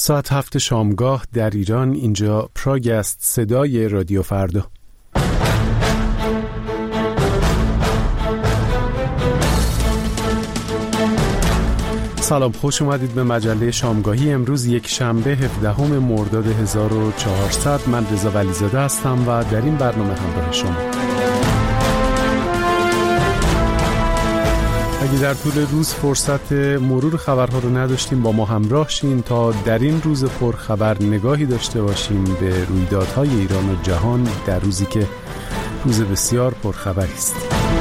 ساعت 7 شامگاه در ایران. اینجا پراگ است، صدای رادیو فردا. سلام، خوش اومدید به مجله شامگاهی. امروز یک شنبه 17 مرداد 1400. من رضا ولیزاده هستم و در این برنامه همراه شما. اگه در طول روز فرصت مرور خبرها رو نداشتیم، با ما همراه شین تا در این روز پرخبر نگاهی داشته باشیم به رویدادهای ایران و جهان در روزی که روز بسیار پرخبری است.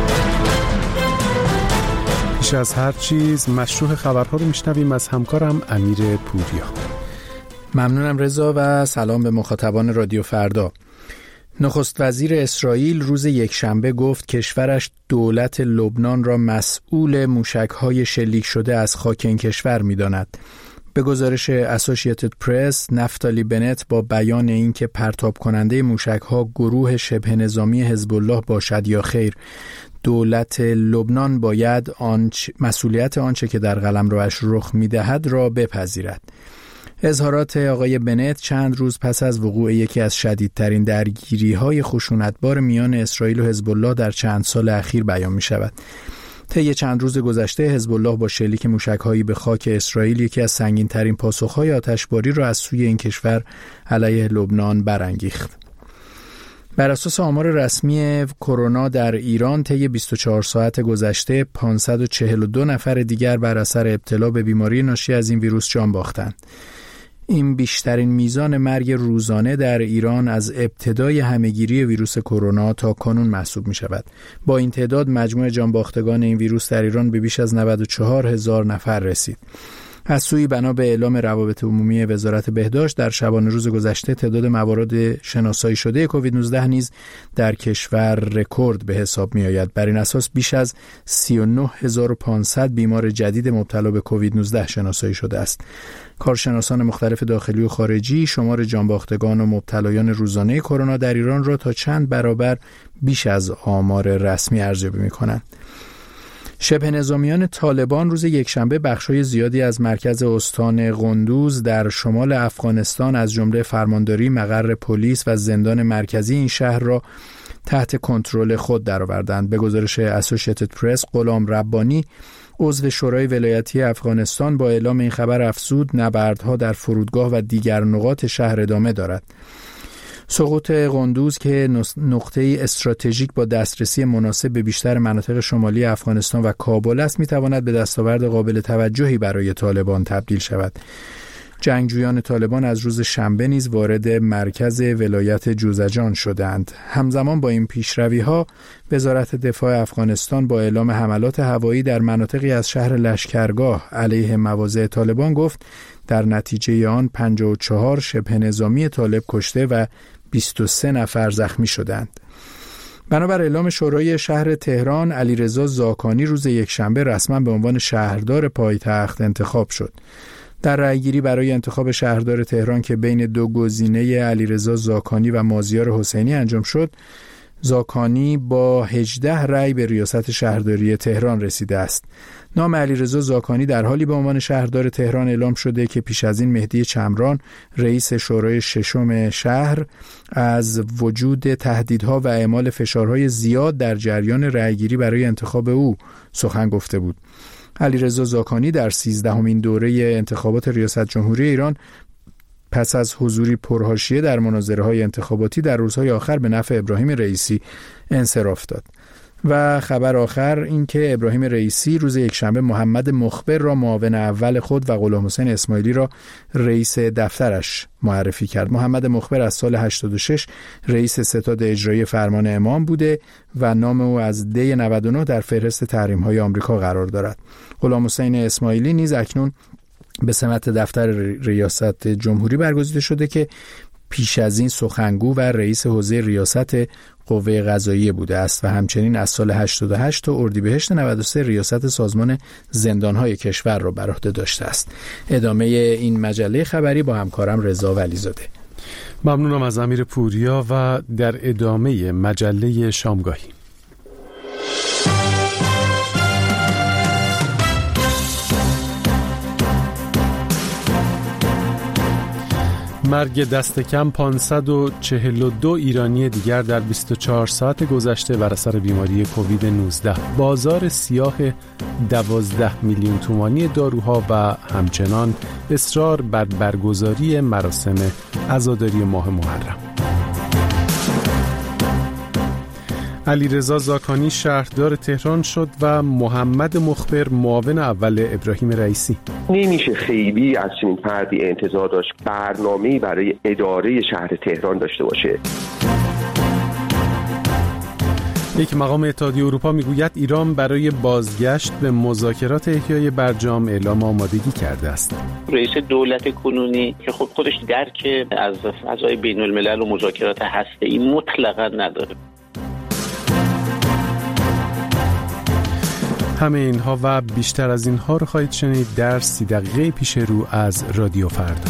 پیش از هر چیز مشروع خبرها رو میشنویم از همکارم امیر پوریا. ممنونم رضا و سلام به مخاطبان رادیو فردا. نخست وزیر اسرائیل روز یکشنبه گفت کشورش دولت لبنان را مسئول موشک‌های شلیک شده از خاک این کشور می‌داند. به گزارش اسوسییتد پرس، نفتالی بنت با بیان اینکه پرتاب کننده موشک‌ها گروه شبه نظامی حزب الله باشد یا خیر، دولت لبنان باید مسئولیت آنچه که در قلمروش رخ می‌دهد را بپذیرد. اظهارات آقای بنت چند روز پس از وقوع یکی از شدیدترین درگیری‌های خشونتبار میان اسرائیل و حزب الله در چند سال اخیر بیان می‌شود. طی چند روز گذشته حزب الله با شلیک موشک‌هایی به خاک اسرائیل یکی از سنگین‌ترین پاسخ‌های آتشباری را از سوی این کشور علیه لبنان برانگیخت. بر اساس آمار رسمی کرونا در ایران طی 24 ساعت گذشته 542 نفر دیگر بر اثر ابتلا به بیماری ناشی از این ویروس جان باختند. این بیشترین میزان مرگ روزانه در ایران از ابتدای همهگیری ویروس کرونا تا کنون محسوب می شود. با این تعداد مجموع جانباختگان این ویروس در ایران به بیش از 94,000 نفر رسید. از سوی بنا به اعلام روابط عمومی وزارت بهداشت در شبانه روز گذشته تعداد موارد شناسایی شده کووید 19 نیز در کشور رکورد به حساب می آید. بر این اساس بیش از 39,500 بیمار جدید مبتلا به کووید 19 شناسایی شده است. کارشناسان مختلف داخلی و خارجی شمار جانباختگان و مبتلایان روزانه کرونا در ایران را تا چند برابر بیش از آمار رسمی ارزیابی می‌کنند. شبه نظامیان طالبان روز یکشنبه بخشای زیادی از مرکز استان قندوز در شمال افغانستان از جمله فرمانداری، مقر پلیس و زندان مرکزی این شهر را تحت کنترل خود درآوردند. به گزارش اسوسییتد پرس، غلام ربانی عضو شورای ولایتی افغانستان با اعلام این خبر افزود نبردها در فرودگاه و دیگر نقاط شهر ادامه دارد. سقوط قندوز که نقطه‌ای استراتژیک با دسترسی مناسب به بیشتر مناطق شمالی افغانستان و کابل است می‌تواند به دستاورد قابل توجهی برای طالبان تبدیل شود. جنگجویان طالبان از روز شنبه نیز وارد مرکز ولایت جوزجان شدند. همزمان با این پیشروی‌ها وزارت دفاع افغانستان با اعلام حملات هوایی در مناطقی از شهر لشکرگاه علیه مواضع طالبان گفت در نتیجه آن 54 شبه نظامی طالب کشته و 23 نفر زخمی شدند. بنابر اعلام شورای شهر تهران، علیرضا زاکانی روز یکشنبه رسما به عنوان شهردار پایتخت انتخاب شد. در رأیگیری برای انتخاب شهردار تهران که بین دو گزینه علیرضا زاکانی و مازیار حسینی انجام شد، زاکانی با 18 رأی به ریاست شهرداری تهران رسیده است. نام علیرضا زاکانی در حالی به عنوان شهردار تهران اعلام شده که پیش از این مهدی چمران، رئیس شورای ششم شهر، از وجود تهدیدها و اعمال فشارهای زیاد در جریان رأیگیری برای انتخاب او سخن گفته بود. علیرضا زاکانی در 13مین دوره انتخابات ریاست جمهوری ایران پس از حضوری پرحاشیه در مناظره‌های انتخاباتی در روزهای آخر به نفع ابراهیم رئیسی انصراف داد. و خبر آخر این که ابراهیم رئیسی روز یکشنبه محمد مخبر را معاون اول خود و غلام حسین اسماعیلی را رئیس دفترش معرفی کرد. محمد مخبر از سال 86 رئیس ستاد اجرایی فرمان امام بوده و نام او از دی 99 در فهرست تحریم‌های آمریکا قرار دارد. غلام حسین اسماعیلی نیز اکنون به سمت دفتر ریاست جمهوری برگزیده شده که پیش از این سخنگو و رئیس حوزه ریاست قوه قضاییه بوده است و همچنین از سال 88 تا اردیبهشت 93 ریاست سازمان زندانهای کشور را بر عهده داشته است. ادامه این مجله خبری با همکارم رضا ولیزاده. ممنونم از امیر پوریا و در ادامه مجله شامگاهی. مرگ دست کم 542 ایرانی دیگر در 24 ساعت گذشته بر اثر بیماری کووید 19. بازار سیاه 12 میلیون تومانی داروها و همچنان اصرار بر برگزاری مراسم عزاداری ماه محرم. علیرضا زاکانی شهردار تهران شد و محمد مخبر معاون اول ابراهیم رئیسی. نمیشه خیلی از چنین فردی انتظار داشت برنامه‌ای برای اداره شهر تهران داشته باشه. یک مقام اتحادیه اروپا میگوید ایران برای بازگشت به مذاکرات احیای برجام اعلام آمادگی کرده است. رئیس دولت کنونی که خودش درک از فضای بین الملل و مذاکرات هسته‌ای مطلقاً نداره. همه اینها و بیشتر از اینها رو خواهید شنید در 30 دقیقه پیش رو از رادیو فردا.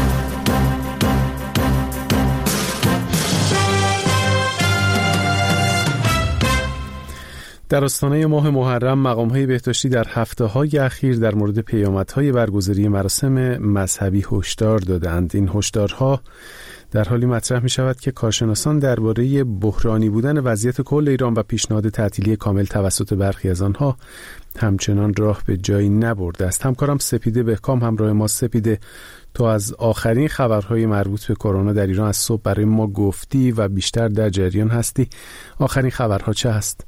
در آستانه ماه محرم مقام‌های بهداشتی در هفته‌های اخیر در مورد پیامدهای برگزاری مراسم مذهبی هشدار دادند. این هشدارها در حالی مطرح می شود که کارشناسان درباره بحرانی بودن وضعیت کل ایران و پیشنهاد تعطیلی کامل توسط برخی از آنها همچنان راه به جایی نبرده است. همکارم سپیده بهکام همراه ما. سپیده، تو از آخرین خبرهای مربوط به کرونا در ایران از صبح برای ما گفتی و بیشتر در جریان هستی. آخرین خبرها چه هست؟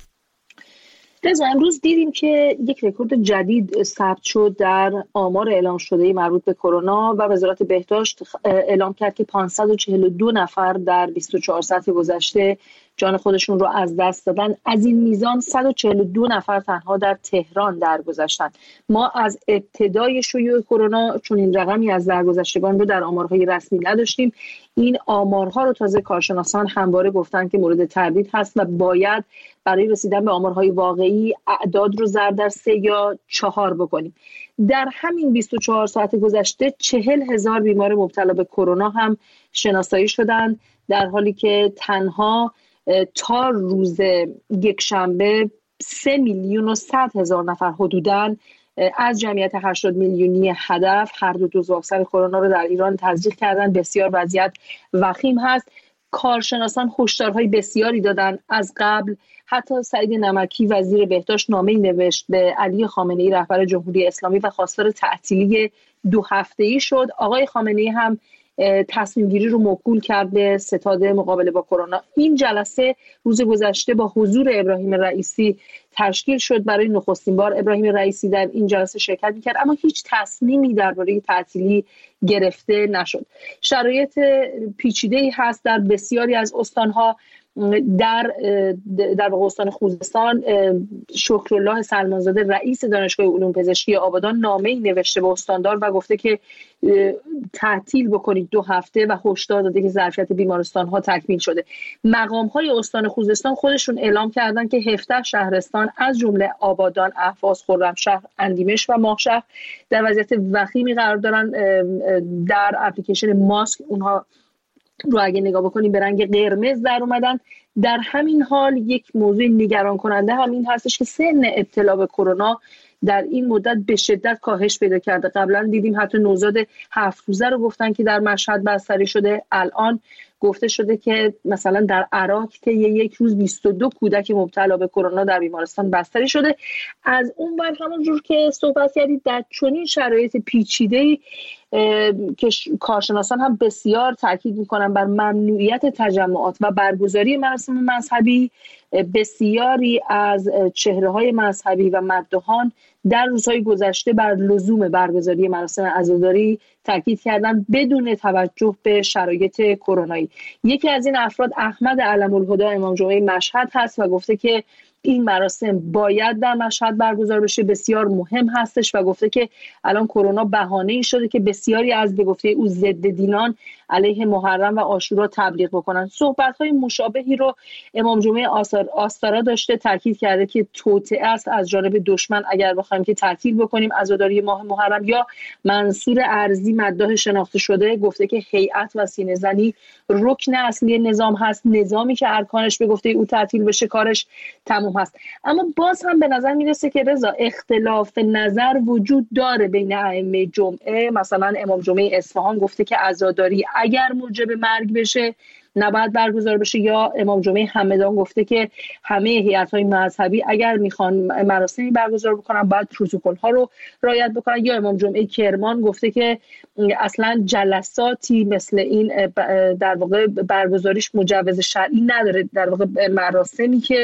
رضا، امروز دیدیم که یک رکورد جدید ثبت شد در آمار اعلام شده مربوط به کرونا و وزارت بهداشت اعلام کرد که 542 نفر در 24 ساعت گذشته جان خودشون رو از دست دادن. از این میزان 142 نفر تنها در تهران درگذشتند. ما از ابتدای شیوع کرونا چون این رقمی از درگذشتگان رو در آمارهای رسمی نداشتیم. این آمارها رو تازه کارشناسان همواره گفتن که مورد تردید هست و باید برای رسیدن به آمارهای واقعی اعداد رو ضرب در 3 یا 4 بکنیم. در همین 24 ساعت گذشته 40,000 بیمار مبتلا به کرونا هم شناسایی شدند، در حالی که تنها تا روز یکشنبه 3,100,000 نفر حدوداً از جمعیت 80 میلیونی هدف هر دو دوز واکسن کرونا رو در ایران تزریق کردن. بسیار وضعیت وخیم هست. کارشناسان هشدارهای بسیاری دادن از قبل. حتی سعید نمکی وزیر بهداشت نامه‌ای نوشت به علی خامنه‌ای رهبر جمهوری اسلامی و خواستار تعطیلی 2 هفته‌ای شد. آقای خامنه‌ای هم تصمیم گیری رو موکول کرد به ستاد مقابله با کرونا. این جلسه روز گذشته با حضور ابراهیم رئیسی تشکیل شد. برای نخستین بار ابراهیم رئیسی در این جلسه شرکت می‌کرد، اما هیچ تصمیمی درباره تعطیلی گرفته نشد. شرایط پیچیده‌ای هست در بسیاری از استان‌ها. در استان خوزستان شکرالله سلمانزاده رئیس دانشگاه علوم پزشکی آبادان نامه‌ای نوشته به استاندار و گفته که تعطیل بکنید 2 هفته و هشدار داده که ظرفیت بیمارستان‌ها تکمیل شده. مقام‌های استان خوزستان خودشون اعلام کردن که 17 شهرستان از جمله آبادان، اهواز، خرمشهر، اندیمش و ماهشهر در وضعیت وخیمی قرار دارن. در اپلیکیشن ماسک اونها رو اگه نگاه بکنیم به رنگ قرمز در اومدن. در همین حال یک موضوع نگران کننده همین هستش که سن ابتلا به کرونا در این مدت به شدت کاهش پیدا کرده. قبلا دیدیم حتی نوزاد 7 روزه رو گفتن که در مشهد بستری شده. الان گفته شده که مثلا در عراق طی یک روز 22 کودک مبتلا به کرونا در بیمارستان بستری شده. از اون ور همونجور که صحبت کردید در چنین شرایط پیچیده‌ای که کارشناسان هم بسیار تاکید میکنن بر ممنوعیت تجمعات و برگزاری مراسم مذهبی، بسیاری از چهره‌های مذهبی و مداحان در روزهای گذشته بر لزوم برگزاری مراسم عزاداری تاکید کردن بدون توجه به شرایط کرونایی. یکی از این افراد احمد علم‌الهدی امام جمعه مشهد هست و گفته که این مراسم باید در مشهد برگزار بشه، بسیار مهم هستش و گفته که الان کرونا بهانه‌ای شده که بسیاری از به گفته او ضد دینان علیه محرم و عاشورا تبلیغ بکنن. صحبت‌های مشابهی رو امام جمعه آستارا داشته، تاکید کرده که توطئه است از جانب دشمن اگر بخوایم که تعطیل بکنیم عزاداری ماه محرم. یا منصور ارزی مداح شناخته شده گفته که هیئت و سینه‌زنی رکن اصلی نظام هست، نظامی که ارکانش به گفته او تعطیل بشه کارش تموم تمام هست. اما باز هم به نظر میرسه که رضا اختلاف نظر وجود داره بین ائمه جمعه. مثلا امام جمعه اصفهان گفته که عزاداری اگر موجب مرگ بشه نباید برگزار بشه، یا امام جمعه همدان گفته که همه هیئت‌های مذهبی اگر میخوان مراسمی برگزار بکنن باید پروتکل‌ها رو رعایت بکنن، یا امام جمعه کرمان گفته که اصلا جلساتی مثل این در واقع برگزاریش مجوز شرعی نداره، در واقع مراسمی که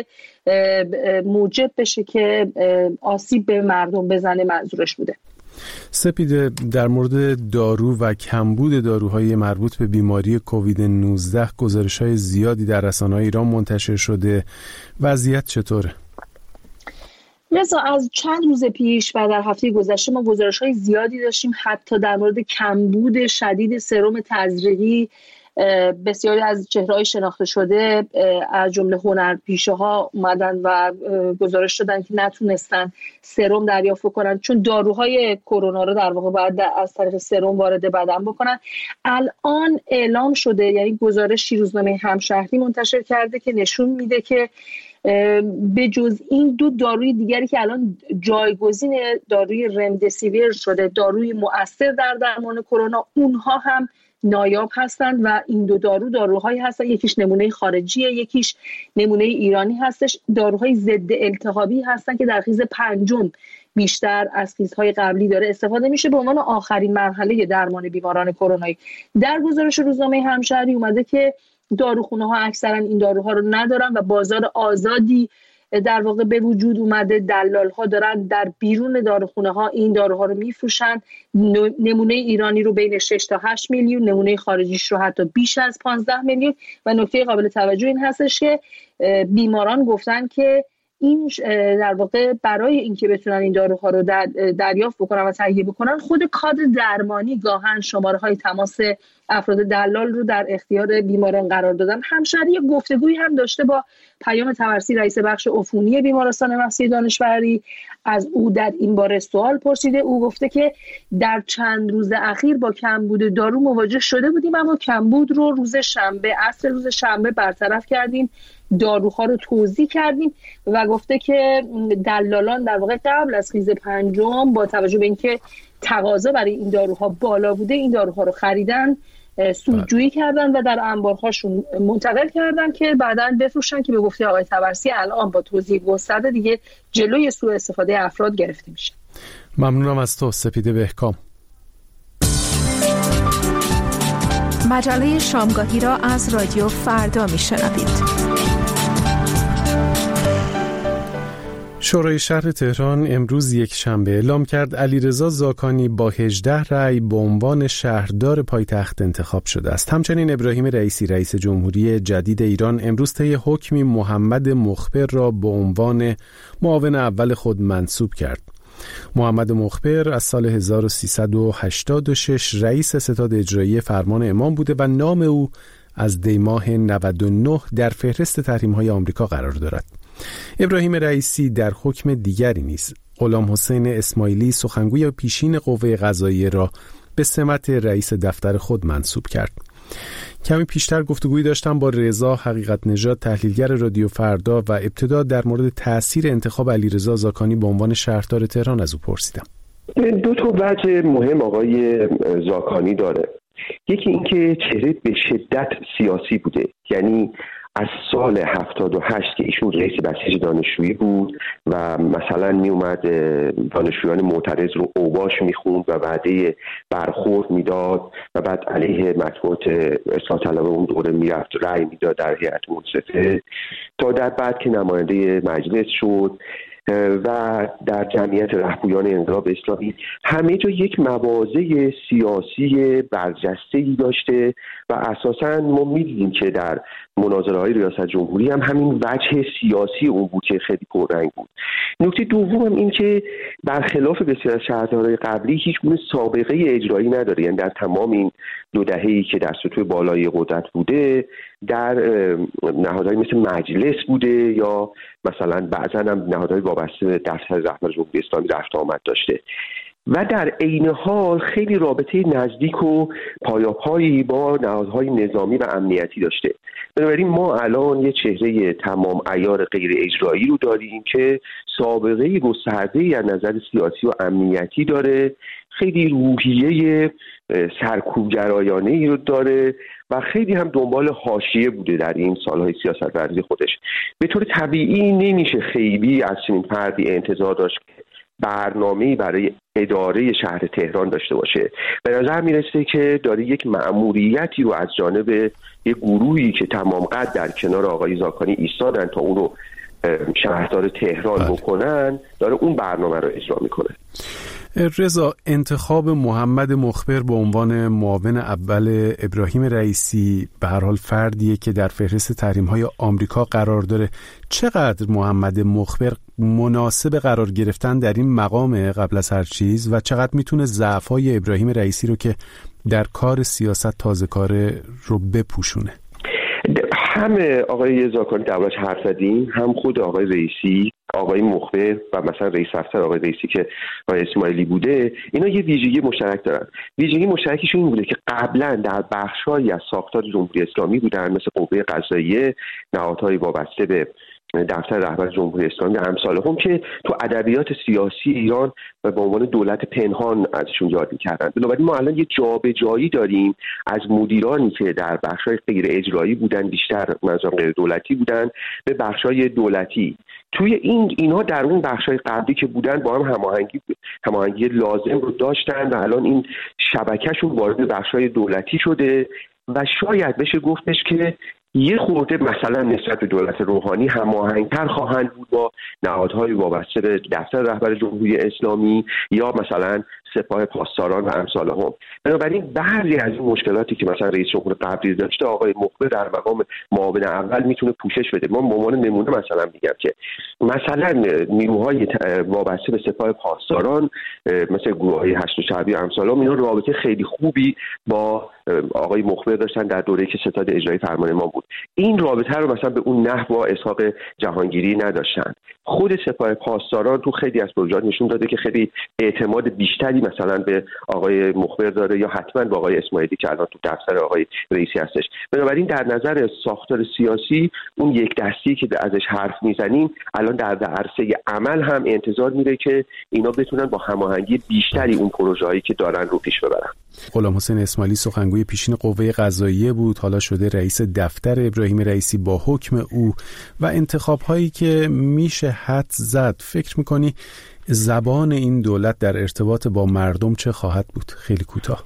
موجب بشه که آسیب به مردم بزنه منظورش بوده. سپیده، در مورد دارو و کمبود داروهای مربوط به بیماری کووید 19 گزارش‌های زیادی در رسانه‌های ایران منتشر شده. وضعیت چطوره؟ رضا، از چند روز پیش و در هفته گذشته ما گزارش‌های زیادی داشتیم، حتی در مورد کمبود شدید سرم تزریقی. بسیاری از چهره‌های شناخته شده از جمله هنرپیشه‌ها اومدن و گزارش دادن که نتونستن سرم دریافت کنن، چون داروهای کرونا رو در واقع باید از طریق سرم وارد بدن بکنن. الان اعلام شده، یعنی گزارشی روزنامه همشهری منتشر کرده که نشون میده که به جز این دو داروی دیگری که الان جایگزین داروی رمدسیویر شده، داروی مؤثر در درمان کرونا، اونها هم نایاب هستند و این دو داروهایی هستن، یکیش نمونه خارجیه، یکیش نمونه ایرانی هستش. داروهای ضد التهابی هستن که در خیز پنجم بیشتر از خیزهای قبلی داره استفاده میشه به عنوان آخرین مرحله درمان بیماران کرونایی. در گزارش روزنامه همشهری اومده که داروخونه ها اکثرا این داروها رو ندارن و بازار آزادی در واقع به وجود اومده. دلال ها دارن در بیرون داروخونه ها این داروها رو میفروشن. نمونه ایرانی رو بین 6 تا 8 میلیون، نمونه خارجیش رو حتی بیش از 15 میلیون. و نکته قابل توجه این هستش که بیماران گفتن که این در واقع برای اینکه بتونن این داروها رو دریافت بکنن و تهیه بکنن، خود کادر درمانی گاهن شماره های تماس افراد دلال رو در اختیار بیماران قرار دادن. همشهری گفتگویی هم داشته با پیام طبرسی، رئیس بخش عفونی بیمارستان مسیح دانشوری. از او در این باره سوال پرسیده. او گفته که در چند روز اخیر با کمبود دارو مواجه شده بودیم، اما کمبود رو روز شنبه، عصر روز شنبه برطرف کردیم، داروها رو توزیع کردیم. و گفته که دلالان در واقع قبل از خیز پنجم با توجه به اینکه تقاضا برای این داروها بالا بوده، این داروها رو خریدن، سودجویی کردن و در انبارهاشون منتقل کردن که بعداً بفروشن، که به گفته آقای طبرسی الان با توزیع گسترده دیگه جلوی سوء استفاده افراد گرفته میشه. ممنونم از تو سپیده بهکام. مجله شامگاهی را از رادیو فردا میشنوید. شورای شهر تهران امروز یک شنبه اعلام کرد علیرضا زاکانی با 18 رأی به عنوان شهردار پایتخت انتخاب شده است. همچنین ابراهیم رئیسی رئیس جمهوری جدید ایران امروز طی حکمی محمد مخبر را به عنوان معاون اول خود منصوب کرد. محمد مخبر از سال 1386 رئیس ستاد اجرایی فرمان امام بوده و نام او از دیماه 99 در فهرست تحریم‌های آمریکا قرار دارد. ابراهیم رئیسی در حکم دیگری نیز غلام حسین اسماعیلی سخنگوی پیشین قوه قضاییه را به سمت رئیس دفتر خود منصوب کرد. کمی پیشتر گفتگویی داشتم با رضا حقیقت نژاد، تحلیلگر رادیو فردا، و ابتدا در مورد تأثیر انتخاب علیرضا زاکانی به عنوان شهردار تهران از او پرسیدم. دو تا وجه مهم آقای زاکانی داره. یکی اینکه چهره به شدت سیاسی بوده، یعنی از سال 78 که ایشون رئیس بسیج دانشجویی بود و مثلا می اومد دانشجویان معترض رو اوباش میخوند و وعده برخورد میداد و بعد علیه مطبوعات اصلاح طلب اون دوره میرفت رأی میداد در هیئت منصفه، تا در بعد که نماینده مجلس شد و در جمعیت رهبویان انقلاب اسلامی همه جا یک مواضع سیاسی برجسته‌ای داشته و اساساً ما می‌دیدیم که در مناظره‌های ریاست جمهوری هم همین وجه سیاسی اون بود که خیلی پررنگ بود. نکته دوم هم این که برخلاف بسیار از شهردارهای قبلی هیچ گونه سابقه اجرایی نداره، یعنی در تمام این 2 دهه‌ای که در سطوح بالای قدرت بوده در نهادهای مثل مجلس بوده یا مثلا بعضا هم نهادهای وابسته به دفتر رهبر جمهوری اسلامی رفت آمد داشته و در عین حال خیلی رابطه نزدیک و پایاپایی با نهادهای نظامی و امنیتی داشته بنابراین ما الان یه چهره تمام عیار غیر اجرایی رو داریم که سابقه گسترده‌ای از نظر سیاسی و امنیتی داره، خیلی روحیه سرکوبگرایانه‌ای رو داره و خیلی هم دنبال حاشیه بوده در این سالهای سیاست‌ورزی خودش. به طور طبیعی نمیشه خیلی از چنین فردی انتظار داشت که برنامه‌ای برای اداره شهر تهران داشته باشه. به نظر میرسه که داره یک مأموریتی رو از جانب یک گروهی که تمام قد در کنار آقای زاکانی ایستادن تا اون رو شهردار تهران بکنن، داره اون برنامه رو اجرا میکنه. رضا، انتخاب محمد مخبر به عنوان معاون اول ابراهیم رئیسی به هر حال فردیه که در فهرست تحریم‌های آمریکا قرار داره. چقدر محمد مخبر مناسب قرار گرفتن در این مقام قبل از هر چیز و چقدر میتونه ضعف‌های ابراهیم رئیسی رو که در کار سیاست تازه کاره رو بپوشونه؟ هم آقای زاکانی دربارش حرف زدیم، هم خود آقای رئیسی، آقای مخبر و مثلا رئیس افسر آقای رئیسی که آقای اسماعیلی بوده، اینا یه ویژگی مشترک دارن. ویژگی مشترکشون این بوده که قبلا در بخش‌هایی از ساختار جمهوری اسلامی بودن، مثل قوه قضاییه، نهادهای وابسته به دفتر رهبر جمهوری اسلامی امثال هم، که تو ادبیات سیاسی ایران و به عنوان دولت پنهان ازشون یاد می‌کردن. بنابراین ما الان یه جابجایی داریم از مدیرانی که در بخش‌های غیر اجرایی بودن، بیشتر منظورم غیر دولتی بودن، به بخش‌های دولتی. توی اینها در اون بخش‌های قبلی که بودن با هم هماهنگی لازم رو داشتن و الان این شبکه‌شون وارد بخش‌های دولتی شده و شاید بشه گفتش که یه خورده مثلا نسبت به دولت روحانی هماهنگ‌تر خواهند بود با نهادهای وابسته به دفتر رهبر جمهوری اسلامی یا مثلا سپاه پاسداران و امثال هم. بنابراین بعضی از این مشکلاتی که مثلا رئیس جمهور قبلی داشته، آقای مخبر در مقام معاون اول میتونه پوشش بده. ما به عنوان نمونه مثلا میگم که مثلا نیروهای وابسته به سپاه پاسداران مثل گروه‌های هشت شعبی و امثال هم، اینا رابطه خیلی خوبی با آقای مخبر داشتن در دوره‌ای که ستاد اجرایی فرمان ما بود. این رابطه رو مثلا به اون نحو با اسحاق جهانگیری نداشتن. خود سپاه پاسداران تو خیلی از پروژه‌ها نشون داده که خیلی اعتماد بیشتری مثلا به آقای مخبر داره یا حتما با آقای اسماعیلی که الان تو دفتر آقای رئیسی هستش. بنابراین در نظر ساختار سیاسی اون یک دستی که ازش حرف میزنیم الان در عرصه عمل هم انتظار میره که اینا بتونن با هماهنگی بیشتری اون پروژه‌هایی که دارن رو پیش ببرن. غلام حسین اسماعیلی سخنگوی پیشین قوه قضاییه بود، حالا شده رئیس دفتر ابراهیم رئیسی با حکم او و انتخاب‌هایی که میشه حد زد. فکر می‌کنی زبان این دولت در ارتباط با مردم چه خواهد بود؟ خیلی کوتاه.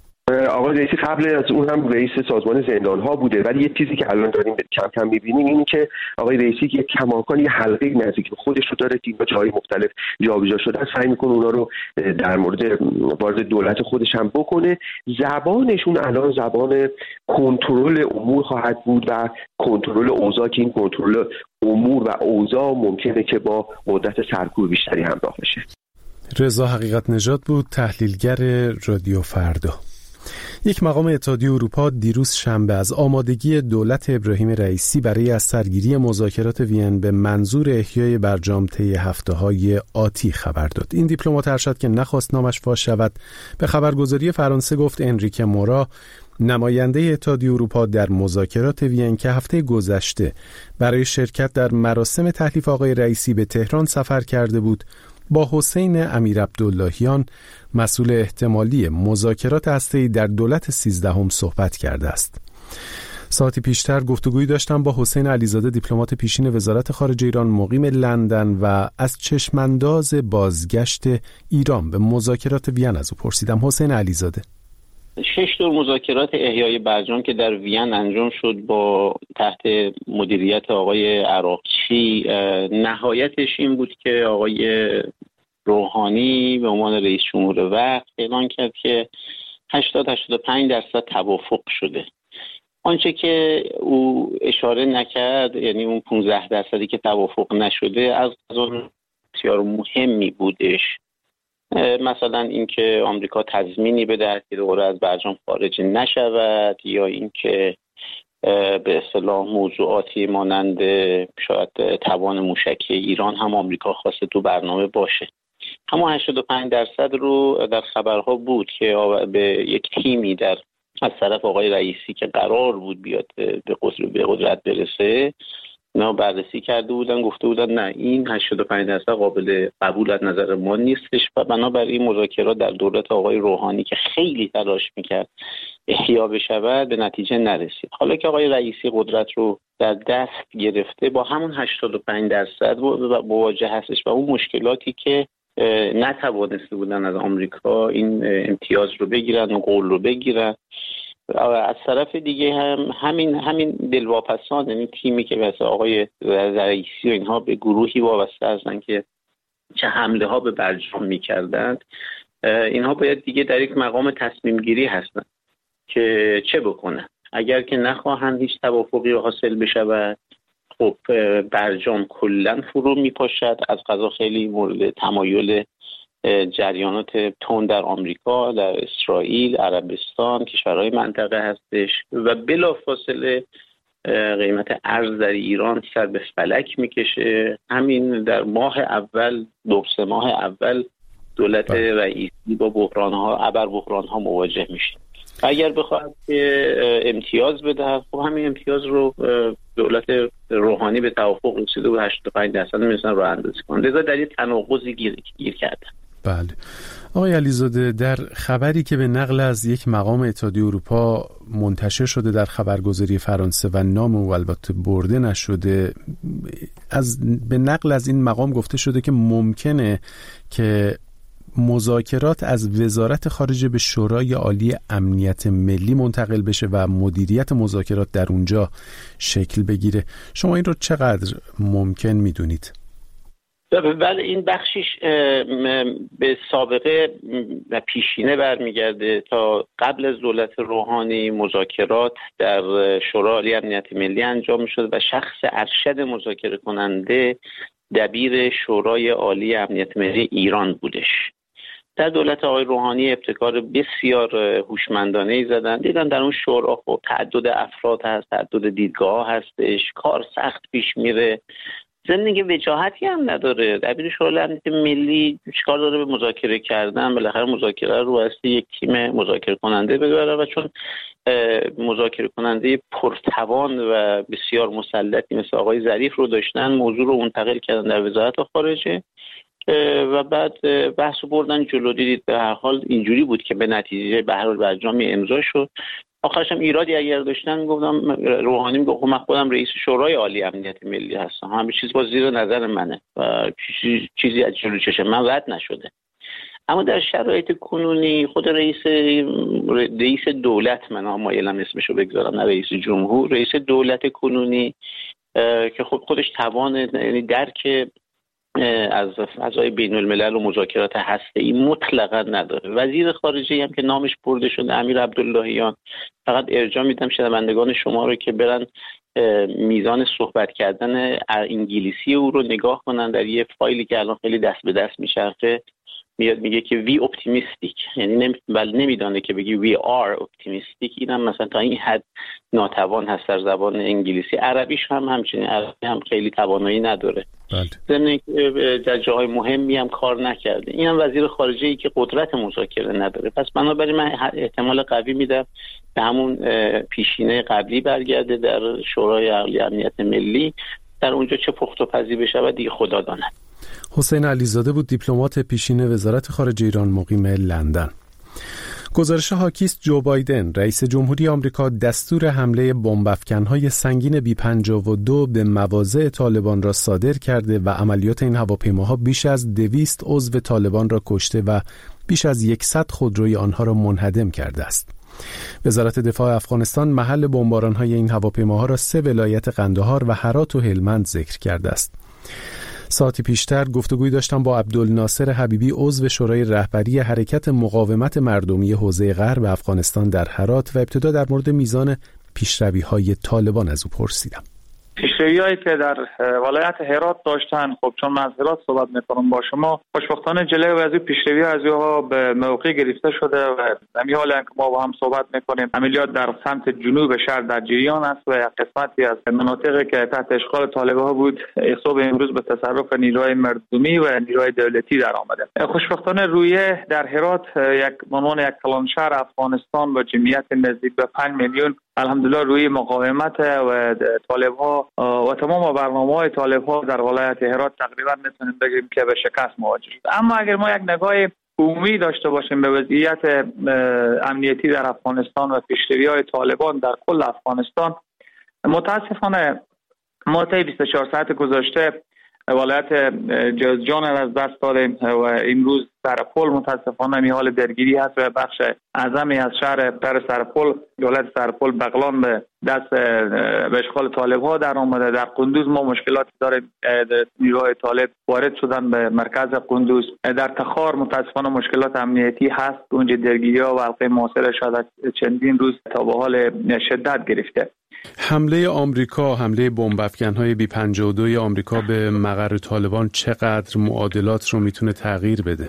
آقای رئیسی قبل از اون هم رئیس سازمان زندان‌ها بوده، ولی یه چیزی که الان داریم کم کم می‌بینیم اینه که آقای رئیسی که کماکان یه حلقه نزدیک به خودش رو داره که با جای مختلف جابجا شدن، سعی می‌کنه اونا رو در مورد وارد دولت خودش هم بکنه. زبانشون الان زبان کنترل امور خواهد بود و کنترل اوضاع، که این کنترل امور و اوضاع ممکنه که با مدت سرکوب بیشتری همراه بشه. رضا حقیقت نژاد بود، تحلیلگر رادیو فردا. یک مقام اتحادیه اروپا دیروز شنبه از آمادگی دولت ابراهیم رئیسی برای از سرگیری مذاکرات وین به منظور احیای برجام طی هفته‌های آتی خبر داد. این دیپلمات ارشد که نخواست نامش فاش شود، به خبرگزاری فرانسه گفت انریکه مورا، نماینده اتحادیه اروپا در مذاکرات وین که هفته گذشته برای شرکت در مراسم تحلیف آقای رئیسی به تهران سفر کرده بود، با حسین امیرعبداللهیان مسئول احتمالی مذاکرات هسته‌ای در دولت 13 صحبت کرده است. ساعتی پیشتر گفتگویی داشتم با حسین علیزاده، دیپلمات پیشین وزارت خارجه ایران مقیم لندن، و از چشمانداز بازگشت ایران به مذاکرات وین از او پرسیدم. حسین علیزاده: 6 دور مذاکرات احیای برجام که در وین انجام شد با تحت مدیریت آقای عراقچی، نهایتش این بود که آقای روحانی به عنوان رئیس جمهور وقت اعلان کرد که 80-85% توافق شده. آنچه که او اشاره نکرد، یعنی اون 15% که توافق نشده، از اون بسیار مهمی بودش. مثلا اینکه آمریکا تضمینی بدهد که دوباره از برجام خارج نشود، یا اینکه به اصطلاح موضوعاتی مانند شاید توان موشکی ایران هم آمریکا خواسته تو برنامه باشه. اما 85% رو در خبرها بود که به یک تیمی در از طرف آقای رئیسی که قرار بود بیاد به قدرت برسه، اینا بررسی کرده بودن، گفته بودن نه این 85% قابل قبول از نظر ما نیستش و بنابراین مذاکرات در دولت آقای روحانی که خیلی تلاش میکرد احیا بشود به نتیجه نرسید. حالا که آقای رئیسی قدرت رو در دست گرفته با همون 85% مواجه هستش و اون مشکلاتی که نتوانسته بودن از آمریکا این امتیاز رو بگیرن و قول رو بگیرن. از طرف دیگه همین دلواپسان، یعنی تیمی که مثلا آقای رئیسی و اینها به گروهی وابسته هستن که چه حمله ها به برجام میکردند، اینها باید دیگه در یک مقام تصمیم گیری هستن که چه بکنن. اگر که نخواهند هیچ توافقی حاصل بشود، خب برجام کلا فرو میپاشد. از قضا خیلی مورد تمایل جریانات تند در آمریکا، در اسرائیل، عربستان، کشورهای منطقه هستش و بلافاصله قیمت ارز در ایران سر به فلک میکشه. همین در ماه اول، 2-3 ماه اول دولت رئیسی با بحران‌ها مواجه میشه. اگر بخواد که امتیاز بده، خب همین امتیاز رو دولت روحانی به توافق رسیده و 85% میتونن راه اندازی کنن. لذا در یه تناقضی گیر کردن. بله آقای علیزاده، در خبری که به نقل از یک مقام اتحادیه اروپا منتشر شده در خبرگزاری فرانسه و نام او البته برده نشده، به نقل از این مقام گفته شده که ممکنه که مذاکرات از وزارت خارجه به شورای عالی امنیت ملی منتقل بشه و مدیریت مذاکرات در اونجا شکل بگیره. شما این رو چقدر ممکن میدونید؟ بله، این بخشیش به سابقه و پیشینه برمیگرده. تا قبل از دولت روحانی مذاکرات در شورای عالی امنیت ملی انجام شد و شخص ارشد مذاکره کننده دبیر شورای عالی امنیت ملی ایران بودش. در دولت آقای روحانی ابتکار بسیار هوشمندانه‌ای زدن، دیدن در اون شورا خب تعدد افراد هست، تعدد دیدگاه هستش، کار سخت پیش میره، زندگی وجاهتی هم نداره. دبیر شورای امنیت ملی چیکار داره به مذاکره کردن؟ بالاخره مذاکره رو از یک تیم مذاکره کننده ببره و چون مذاکره کننده پرتوان و بسیار مسلطی مثل آقای ظریف رو داشتن، موضوع رو منتقل کردن در وزارت خارجه و بعد بحث بردن جلو. دیدید به هر حال اینجوری بود که به نتیجه بهر برجامی امضا شد. آخرش هم ایرادی اگر داشتن گفتم روحانی میگه من خودم رئیس شورای عالی امنیت ملی هستم، همه چیز با زیر نظر منه و چیزی از جلو چشم من رد نشده. اما در شرایط کنونی خود رئیس دولت، من مایلم اسمشو بگذارم نه رئیس جمهور، رئیس دولت کنونی که خب خودش توان، یعنی درک از فضای بین الملل و مذاکرات هسته‌ای مطلقا نداره. وزیر خارجه هم که نامش برده شده امیر عبداللهیان، فقط ارجاع میدم شنوندگان شما رو که برن میزان صحبت کردن انگلیسی او رو نگاه کنن در یه فایلی که الان خیلی دست به دست میچرخه. میاد میگه که وی اپتیمیستیک، یعنی نمیدانه که بگی وی آر اپتیمیستیک. اینم مثلا تا این حد ناتوان هست در زبان انگلیسی. عربیش هم همچنین، عربی هم خیلی توانایی نداره. ضمن اینکه در جاهای مهمی هم کار نکرده. اینم وزیر خارجه ای که قدرت مذاکره نداره. پس بنابراین من احتمال قوی میدم به همون پیشینه قبلی برگرده در شورای عالی امنیت ملی، در اونجا چه پخت و پزی بشه دیگه خدا داند. حسین علیزاده بود، دیپلمات پیشین وزارت خارجه ایران مقیم لندن. گزارش حاکیست جو بایدن رئیس جمهوری آمریکا دستور حمله بمب‌افکن‌های سنگین بی-52 به مواضع طالبان را صادر کرده و عملیات این هواپیماها بیش از 200 عضو طالبان را کشته و بیش از 100 خودروی آنها را منهدم کرده است. وزارت دفاع افغانستان محل بمباران‌های این هواپیماها را 3 ولایت قندهار و هرات و هلمند ذکر کرده است. ساعتی پیشتر گفتگوی داشتم با عبدالناصر حبیبی، عضو شورای رهبری حرکت مقاومت مردمی حوزه غرب افغانستان در هرات و ابتدا در مورد میزان پیشروی‌های طالبان از او پرسیدم. پیشروی‌هایی که در ولایت هرات داشتن، خب چون من از هرات صحبت میکنم با شما، خوشبختانه جلوی از این پیشروی‌ها از اونها به موقع گرفته شده و همین حالا که ما با هم صحبت میکنیم عملیات در سمت جنوب شهر در جریان است و یک قسمتی از مناطقی که تحت اشغال طالبان بود صبح امروز به تصرف نیروهای مردمی و نیروهای دولتی در آمده. خوشبختانه رویه در هرات یک عنوان یک کلان شهر افغانستان با جمعیت نزدیک به 5 میلیون الحمدلله روی مقاومت و طالب‌ها و تمام برنامه‌های طالب‌ها در ولایت هرات تقریبا میتونیم بگیم که به شکست مواجه شد. اما اگر ما یک نگاه عمومی داشته باشیم به وضعیت امنیتی در افغانستان و پیشروی‌های طالبان در کل افغانستان، متاسفانه ما طی 24 ساعت گذشته ولایت جوزجان از دست دادیم و امروز سرپل متاسفانه می حال درگیری هست و بخش اعظمی از شهر پر سرپل ولایت سرپل بغلان به دست به اشغال طالب ها در آمده. در قندوز ما مشکلات داریم، نیروهای طالب وارد شدن به مرکز قندوز. در تخار متاسفانه مشکلات امنیتی هست، اونجا درگیری ها و حلقه محاصره شده چندین روز تا به حال شدت گرفته. حمله آمریکا، حمله بمب افکن‌های B-52 آمریکا به مقر طالبان چقدر معادلات رو میتونه تغییر بده؟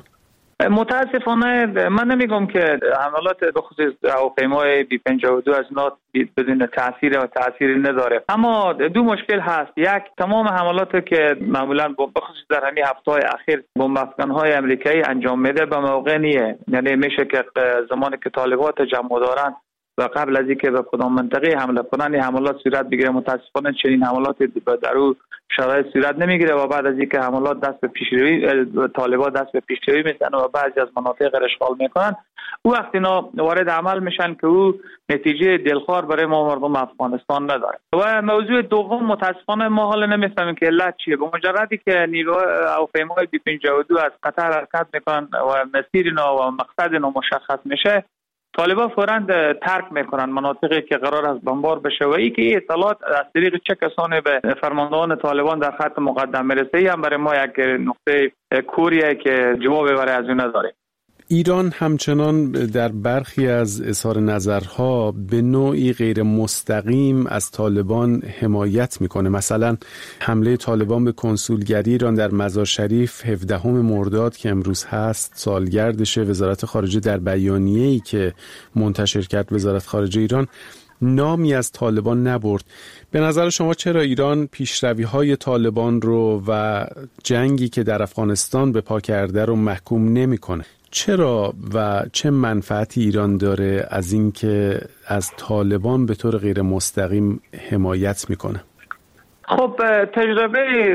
متاسفانه من نمیگم که حملات به خصوص هواپیمای B-52 از اینا بدون تأثیری نداره، اما دو مشکل هست. یک، تمام حملاتی که معمولا به خصوص در همین هفته‌های اخیر بمب افکن‌های آمریکایی انجام میده به موقع نیه، یعنی میشه که زمانی که طالبات تجمع دارن و قبل از اینکه به کدام منطقه حمله کنن این حملات صورت بگیره. متاسفانه چنین حملات در او شرایط صورت نمیگیره و بعد از اینکه حملات دست به پیشروی طالبان دست به پیشروی میزنن و بعضی از مناطق را اشغال میکنن، او وقتی اینا وارد عمل میشن که او نتیجه دلخوار برای ما مردم افغانستان نداره. و موضوع دوم متاسفانه ما حالا نمیفهمیم که علت چیه. به مجردی که نیروهای هواپیمای B-52 از قطر حرکت میکنن و مسیر اینا و مقصد اینا مشخص میشه، طالبان فوراً ترک میکنن مناطقی که قرار است بمبار بشه و اینکه اطلاعات از طریق چه کسانی به فرماندهان طالبان در خط مقدم میرسه هم برای ما یک نقطه کوریه که جواب برای از اون نداره. ایران همچنان در برخی از اظهار نظرها به نوعی غیر مستقیم از طالبان حمایت میکنه. مثلا حمله طالبان به کنسولگری ایران در مزار شریف 17 مرداد که امروز هست سالگردشه. وزارت خارجه در بیانیه‌ای که منتشر کرد وزارت خارجه ایران نامی از طالبان نبرد. به نظر شما چرا ایران پیشروی‌های طالبان رو و جنگی که در افغانستان به پا کرده رو محکوم نمی‌کنه؟ چرا و چه منفعتی ایران داره از اینکه از طالبان به طور غیر مستقیم حمایت میکنه؟ خب تجربه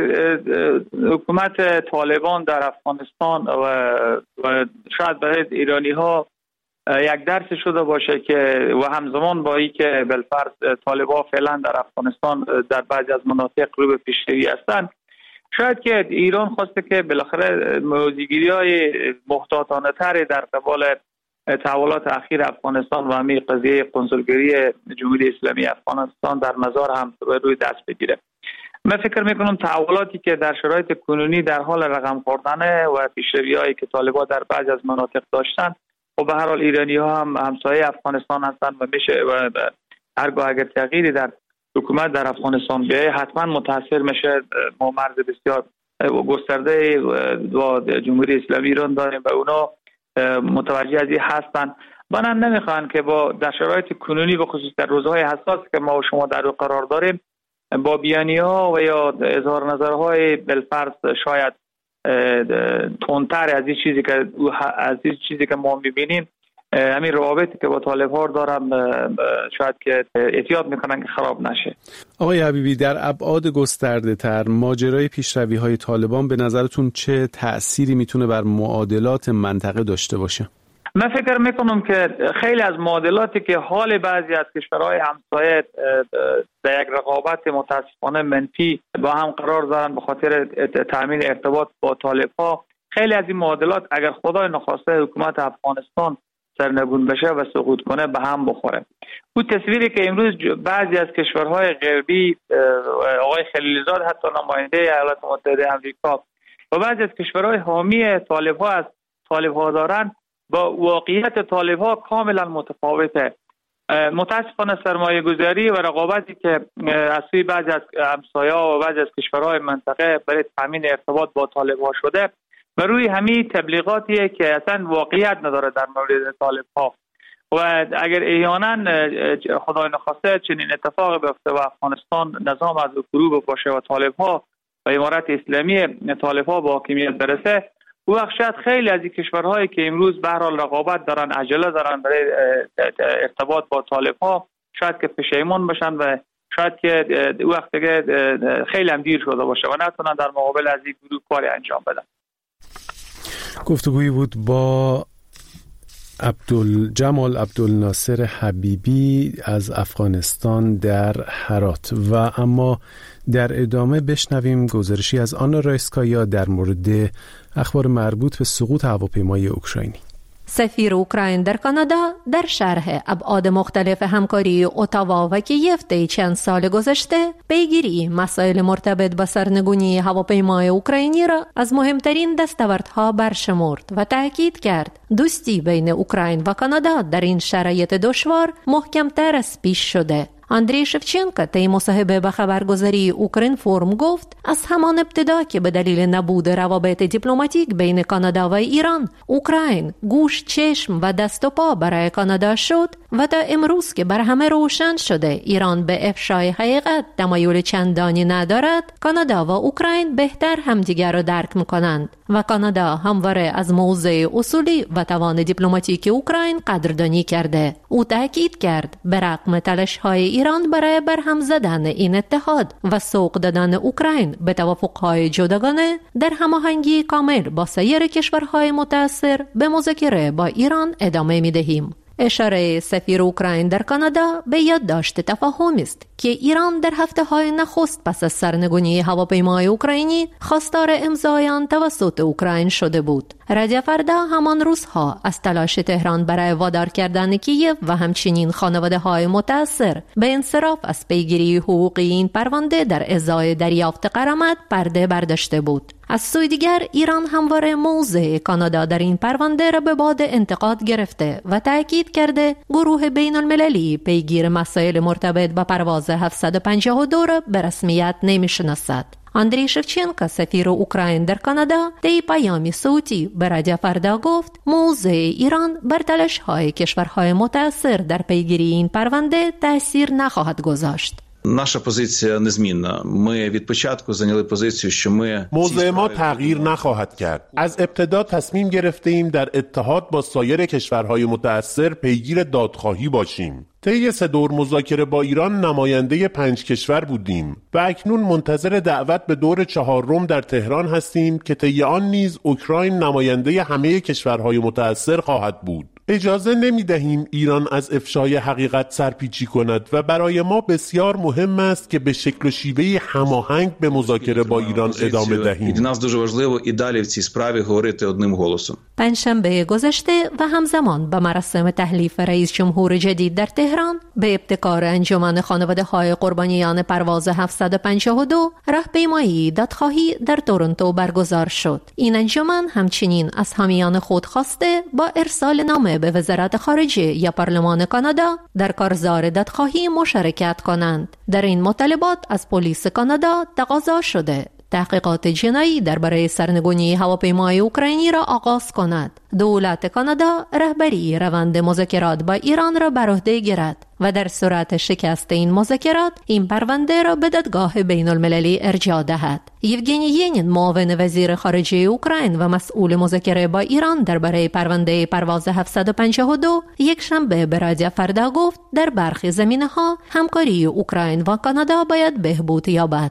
حکومت طالبان در افغانستان و شاید برای ایرانی ها یک درس شده باشه که و همزمان با این که بالفرض طالبان فعلا در افغانستان در بعضی از مناطق رو به پیشروی هستند، شاید که ایران خواسته که بالاخره موضوعگیری‌های محتاطانه تری در قبال تحولات اخیر افغانستان و همین قضیه کنسولگری جمهوری اسلامی افغانستان در مزار هم روی دست بگیره. من فکر میکنم تحولاتی که در شرایط کنونی در حال رقم خوردن و پیشروی‌هایی که طالبان در بعضی از مناطق داشتن و به هر حال ایرانی‌ها هم همسایه افغانستان هستند و میشه و هرگاه اگر تغییری در حکومت در افغانستان بیایه حتما متاثر میشه. ما مرز بسیار گسترده و جمهوری اسلامی ایران داریم و اونا متوجه از این هستن. بنان نمیخوان که با در شرایط کنونی به خصوص در روزهای حساس که ما و شما در قرار داریم با بیانیه‌ها و یا اظهار نظرهای بالفرض شاید تندتر از این چیزی که ما میبینیم، همین روابطی که با طالب‌ها دارن شاید که احتیاط میکنن که خراب نشه. آقای حبیبی، در ابعاد گسترده تر ماجرای پیشروی‌های طالبان به نظرتون چه تأثیری میتونه بر معادلات منطقه داشته باشه؟ من فکر میکنم که خیلی از معادلاتی که حال بعضی از کشورهای همسایه در یک رقابت متاسفانه منفی با هم قرار دارن به خاطر تامین ارتباط با طالب‌ها، خیلی از این معادلات اگر خدای نخواسته حکومت افغانستان سرنگون بشه و سقوط کنه به هم بخوره. اون تصویری که امروز بعضی از کشورهای غربی، آقای خلیلزاد حتی نماینده ایالات متحده آمریکا و بعضی از کشورهای حامی طالب‌ها از طالب‌ها دارن، با واقعیت طالب‌ها کاملا متفاوته. متاسفانه سرمایه گذاری و رقابتی که از سوی بعضی از همسایه‌ها و بعضی از کشورهای منطقه برای تامین ارتباط با طالب‌ها شده و روی همین تبلیغاتیه که اصلا واقعیت نداره در مورد طالب‌ها و اگر احیانا خدای نخواسته چنین اتفاق بیفته و افغانستان نظام از فرو بپاشه و طالب‌ها و امارت اسلامی طالب‌ها با حاکمیت برسه، او وقت شاید خیلی از این کشورهایی که امروز به هر حال رقابت دارن، عجله دارن برای ارتباط با طالب‌ها، شاید که پشیمون بشن و شاید که او وقت دیگه خیلی هم دیر شده باشه و نتونن در مقابل از این گروه کاری انجام بدن. گفتگویی بود با جمال عبدالناصر حبیبی از افغانستان در هرات. و اما در ادامه بشنویم گزارشی از آنا رایسکایا در مورد اخبار مربوط به سقوط هواپیمای اوکراینی. سفیر اوکراین در کانادا در شرح ابعاد مختلف همکاری اتاوا و کیف طی چند سال گذشته پیگیری مسائل مرتبط با سرنگونی هواپیمای اوکراینی را از مهمترین دستاوردها برشمرد و تاکید کرد دوستی بین اوکراین و کانادا در این شرایط دشوار محکم‌تر از پیش شده. اندری شفچنکو طی مصاحبه با خبرگزاری اوکراین فورم گفت از همان ابتدا که به دلیل نبود روابط دیپلماتیک بین کانادا و ایران، اوکراین گوش، چشم و دست و پا برای کانادا شد و تا امروز که بر همه روشن شده ایران به افشای حقیقت تمایل چندانی ندارد، کانادا و اوکراین بهتر همدیگر را درک می‌کنند و کانادا همواره از موضع اصولی و توان دیپلماتیک اوکراین قدردانی کرده. او تاکید کرد به رغم تلاش‌های ایران برای برهم زدن این اتحاد و سوق دادن اوکراین به توافق‌های جداگانه در هماهنگی کامل با سایر کشورهای متأثر به مذاکره با ایران ادامه می‌دهیم. اشاره سفیر اوکراین در کانادا به یادداشت تفاهمی است که ایران در هفته‌های نخست پس از سرنگونی هواپیمای اوکراینی خواستار امضای آن توسط اوکراین شده بود. رادیو فردا همان روزها از تلاش تهران برای وادار کردن کیف و همچنین خانواده‌های متأثر به انصراف از پیگیری حقوقی این پرونده در ازای دریافت غرامت پرده برداشته بود. از سوی دیگر ایران همواره موضع کانادا در این پرونده را به باد انتقاد گرفته و تاکید کرده گروه بین المللی پیگیر مسائل مرتبط با پرواز 752 را به رسمیت نمی‌شناسد. اندری شفچنکو سفیر اوکراین در کانادا طی پیامی صوتی به رادیو فردا گفت موضع ایران بر تلاش‌های کشورهای متأثر در پیگیری این پرونده تأثیر نخواهد گذاشت. наша позиція незмінна. Ми від початку зайняли позицію, що ми موضع ما تغییر نخواهد کرد. از ابتدا تصمیم گرفتیم در اتحاد با سایر کشورهای متأثر پیگیر دادخواهی باشیم. طی 3 دور مذاکره با ایران نماینده 5 کشور بودیم و اکنون منتظر دعوت به دور 4 در تهران هستیم که طی آن نیز اوکراین نماینده همه کشورهای متأثر خواهد بود. اجازه نمی دهیم ایران از افشای حقیقت سرپیچی کند و برای ما بسیار مهم است که به شکل و شیوه هماهنگ به مذاکره با ایران ادامه دهیم. Для нас дуже важливо і далі в цій справі говорити одним голосом. پنجشنبه گذشته و همزمان با مراسم تحلیف رئیس جمهور جدید در تهران به ابتکار انجمن خانواده‌های قربانیان پرواز 752 راهپیمایی دادخواهی در تورنتو برگزار شد. این انجمن همچنین از حامیان خود خواسته با ارسال نامه به وزارت خارجه یا پارلمان کانادا در کارزار دادخواهی مشارکت کنند. در این مطالبات از پلیس کانادا تقاضا شده تحقیقات جنایی درباره سرنگونی هواپیمای اوکراینی را آغاز کند. دولت کانادا رهبری روند مذاکرات با ایران را بر عهده گیرد و در صورت شکست این مذاکرات این پرونده را به دادگاه بین المللی ارجاع دهد. یوگنی ینین معاون وزیر خارجه اوکراین و مسئول مذاکره با ایران درباره پرونده پرواز 752 یک شنبه به رادیو فردا گفت در برخی زمینه‌ها همکاری اوکراین و کانادا باید بهبود یابد.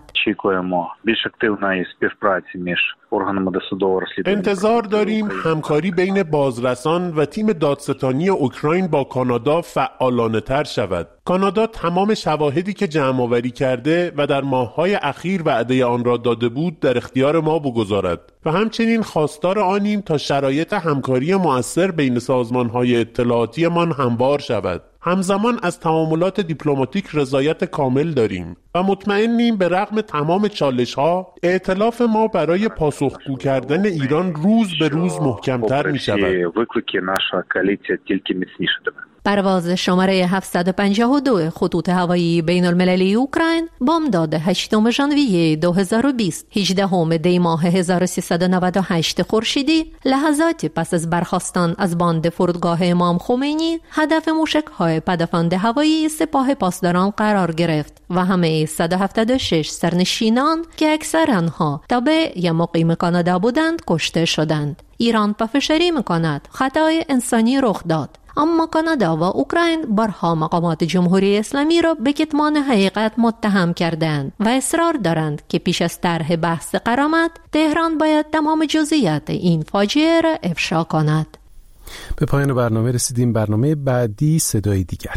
انتظار داریم همکاری بین بازرسان و تیم دادستانی اوکراین با کانادا فعالانه‌تر شود. کانادا تمام شواهدی که جمع‌آوری کرده و در ماه‌های اخیر وعده آن را داده بود در اختیار ما بگذارد و همچنین خواستار آنیم تا شرایط همکاری مؤثر بین سازمان‌های اطلاعاتی من هموار شود. همزمان از تعاملات دیپلماتیک رضایت کامل داریم و مطمئنیم به رغم تمام چالش‌ها ائتلاف ما برای پاسخگو کردن ایران روز به روز محکم‌تر می‌شود. پرواز شماره 752 خطوط هوایی بین المللی اوکراین بامداد 8 ژانویه 2020 18 دی ماه 1398 خورشیدی لحظاتی پس از برخاستن از باند فرودگاه امام خمینی هدف موشک‌های پدافند هوایی سپاه پاسداران قرار گرفت و همه 176 سرنشینان که اکثر آنها تابع یا مقیم کانادا بودند کشته شدند. ایران پافشاری می‌کند خطای انسانی رخ داد، اما کانادا و اوکراین بارها مقامات جمهوری اسلامی را به کتمان حقیقت متهم کردند و اصرار دارند که پیش از طرح بحث غرامت تهران باید تمام جزئیات این فاجعه را افشا کند. به پایان برنامه رسیدیم. برنامه بعدی صدای دیگر.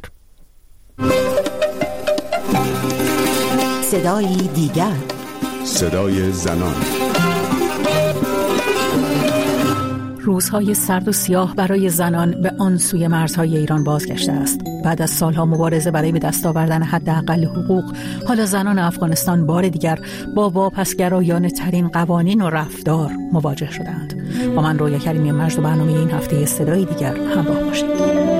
صدای دیگر، صدای زنان. روزهای سرد و سیاه برای زنان به آن سوی مرزهای ایران بازگشته است. بعد از سالها مبارزه برای به دست آوردن حداقل حقوق، حالا زنان افغانستان بار دیگر با واپسگرایانه ترین قوانین و رفتار مواجه شدند. با من رویا کریمی مجد و برنامه این هفته صدای دیگر همراه باشید.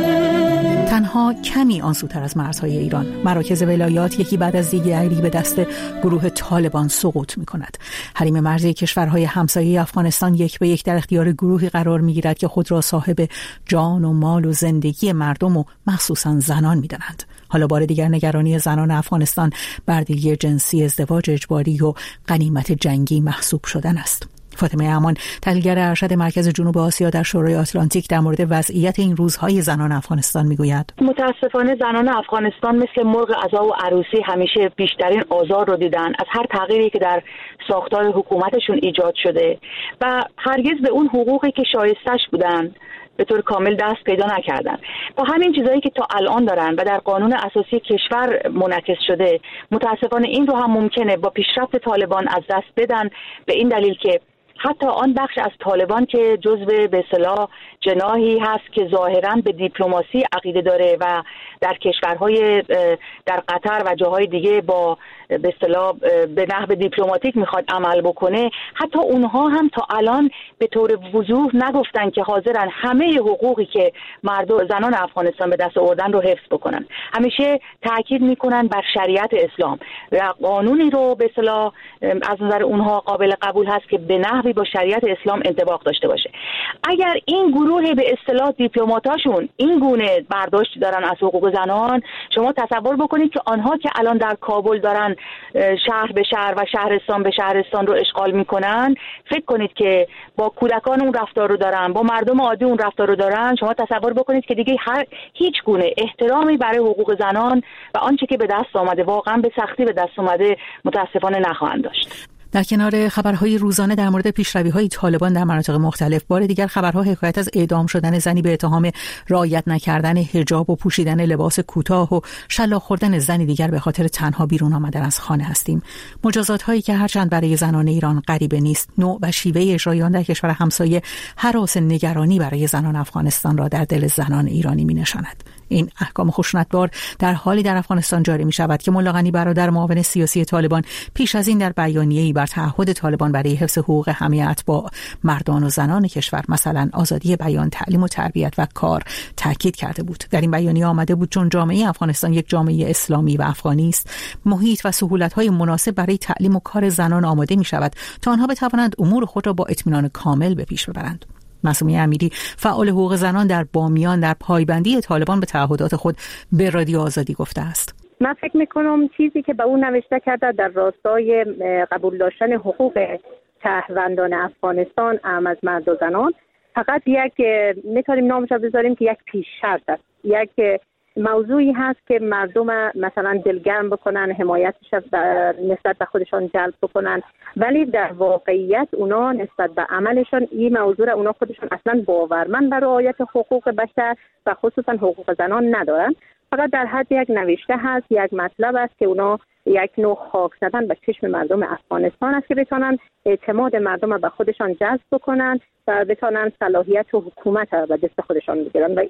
تنها کمی آنسوتر از مرزهای ایران، مراکز ولایات یکی بعد از دیگری به دست گروه طالبان سقوط می‌کند. حریم مرزی کشورهای همسایه افغانستان یک به یک در اختیار گروهی قرار می‌گیرد که خود را صاحب جان و مال و زندگی مردم و مخصوصاً زنان می‌دانند. حالا بار دیگر نگرانی زنان افغانستان بردگی جنسی، ازدواج اجباری و غنیمت جنگی محسوب شدن است. فاطمه امان، تحلیلگر ارشد مرکز جنوب آسیا در شورای آتلانتیک، در مورد وضعیت این روزهای زنان افغانستان میگوید: متاسفانه زنان افغانستان مثل مرغ عزا و عروسی همیشه بیشترین آزار رو دیدن از هر تغییری که در ساختار حکومتشون ایجاد شده و هرگز به اون حقوقی که شایستش بودن به طور کامل دست پیدا نکردن. با همین چیزایی که تا الان دارن و در قانون اساسی کشور منعکس شده، متاسفانه این رو هم ممکنه با پیشرفت طالبان از دست بدن، به این دلیل که حتی آن بخش از طالبان که جزو به اصطلاح جناحی هست که ظاهراً به دیپلماسی عقیده داره و در کشورهای در قطر و جاهای دیگه با به اصطلاح به نحو دیپلماتیک میخواد عمل بکنه، حتی اونها هم تا الان به طور وضوح نگفتن که حاضرن همه حقوقی که زنان افغانستان به دست آوردن رو حفظ بکنن. همیشه تاکید میکنن بر شریعت اسلام و قانونی رو به اصطلاح از نظر اونها قابل قبول هست که به نحوی با شریعت اسلام انطباق داشته باشه. اگر این گروه به اصطلاح دیپلماتاشون این گونه برداشت دارن از حقوق زنان، شما تصور بکنید که آنها که الان در کابل دارن شهر به شهر و شهرستان به شهرستان رو اشغال میکنن، فکر کنید که با کودکان اون رفتار رو دارن، با مردم عادی اون رفتار رو دارن. شما تصور بکنید که دیگه هیچ گونه احترامی برای حقوق زنان و آنچه که به دست آمده، واقعا به سختی به دست آمده، متاسفانه نخواهند داشت. در کنار خبرهای روزانه در مورد پیشروی‌های طالبان در مناطق مختلف، بار دیگر خبرها حکایت از اعدام شدن زنی به اتهام رعایت نکردن حجاب و پوشیدن لباس کوتاه و شلاق خوردن زنی دیگر به خاطر تنها بیرون آمدن از خانه هستیم. مجازات‌هایی که هرچند برای زنان ایران غریبه نیست، نوع و شیوه اجرای آن در کشور همسایه هراس نگرانی برای زنان افغانستان را در دل زنان ایرانی می‌نشاند. این احکام خشونتبار در حالی در افغانستان جاری می شود که ملا غنی برادر معاون سیاسی طالبان پیش از این در بیانیه‌ای بر تعهد طالبان برای حفظ حقوق همه اتباع مردان و زنان کشور، مثلا آزادی بیان، تعلیم و تربیت و کار، تاکید کرده بود. در این بیانیه آمده بود چون جامعه افغانستان یک جامعه اسلامی و افغانی است، محیط و سهولت‌های مناسب برای تعلیم و کار زنان آماده می شود تا آنها بتوانند امور خود را با اطمینان کامل به پیش ببرند. معصومه امیری، فعال حقوق زنان در بامیان، در پایبندی طالبان به تعهدات خود به رادیو آزادی گفته است: من فکر میکنم چیزی که به اون نوشته کرده در راستای قبول داشتن حقوق شهروندان افغانستان از مرد و زنان فقط یک میتونیم نامش رو بذاریم که یک پیش شرط است، یک موضوعی هست که مردم مثلا دلگرم بکنن، حمایتش نسبت به خودشان جلب بکنن، ولی در واقعیت اونا نسبت به عملشان این موضوع اونا خودشان اصلا باورمند بر رعایت حقوق بشر و خصوصا حقوق زنان ندارن. فقط در حد یک نوشته هست، یک مطلب است که اونا یک نوع خاک زدن به چشم مردم افغانستان است که بتونن اعتماد مردم به خودشان جذب بکنن و بتونن صلاحیت و حکومت به دست خودشان بگیرن و این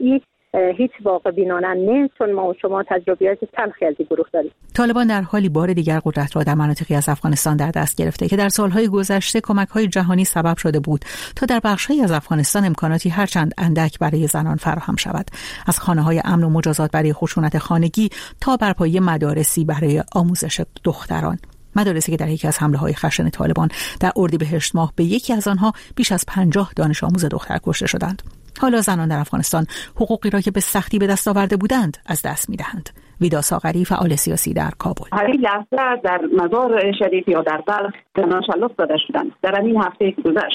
هیچ واقع بینانه نیست، چون ما و شما تجربیات تلخی از این گروه داریم. طالبان در حالی بار دیگر قدرت را در مناطقی از افغانستان در دست گرفته که در سالهای گذشته کمک‌های جهانی سبب شده بود تا در بخش‌هایی از افغانستان امکاناتی هرچند اندک برای زنان فراهم شود، از خانه‌های امن و مجازات برای خشونت خانگی تا برپایی مدارسی برای آموزش دختران. مدارسی که در یکی از حمله‌های خشن طالبان در اردیبهشت ماه به یکی از آنها بیش از 50 دانش آموز دختر کشته شدند. حالا زنان در افغانستان حقوقی را که به سختی به دست آورده بودند از دست می‌دهند. ویدا ساغری، فعال سیاسی در کابل: همین لحظه در مزار شریف یا در بلخ زنان شلاق زده شدند. در همین هفته